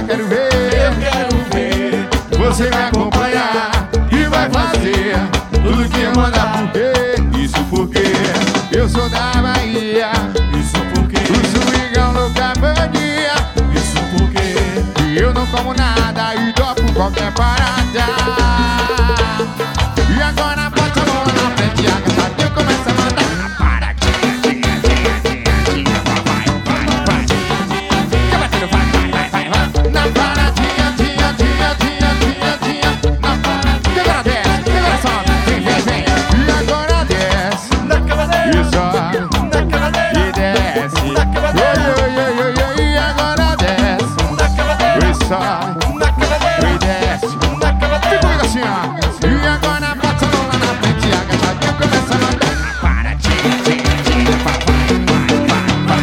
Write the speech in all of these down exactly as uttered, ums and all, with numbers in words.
quero ver. Eu quero ver Você me acompanhar e vai fazer tudo que eu mandar. Por quê? Isso porque eu sou da Bahia. isso porque, O swingão louca mania. isso porque E eu não como nada e topo qualquer parada. E agora bota a mão na frente e agacha que eu começo a mandar. Para, tia, tia, tia, tia, tia, vai, vai, vai. Vai batendo, vai, vai, vai, vai, vai. Na paradinha, tia, tia, tia, tia, tia. Na paradinha. E agora desce, e agora sobe. Vem, vem, vem. E agora desce. na cavadeira, E sobe. na cavadeira, E desce. na cavadeira, Oi, oi, oi, oi, oi. E agora desce. na cavadeira, E sobe. na cavadeira, E desce. na cavadeira. Fica comigo assim, ó. E agora bota a mão lá na frente e agacha que eu começo a mandar. Para, tia, tia, tia, vai, vai, vai,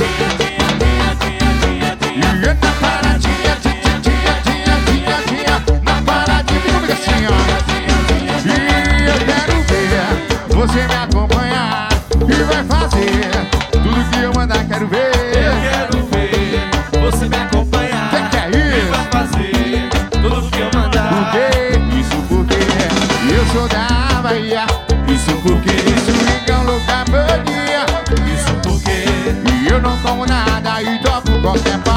vai. E na paradinha, tia, tia, tia, tia, tia. Na paradinha, fica comigo assim, ó. E eu quero ver você me acompanhar e vai fazer tudo que eu mandar, quero ver. Eu quero ver você me acompanhar. Que que é E isso? vai fazer tudo que eu mandar. Por quê? Isso porque eu sou da Bahia. Isso porque, Swingão louca mania. isso porque E eu não como nada e topo qualquer parte.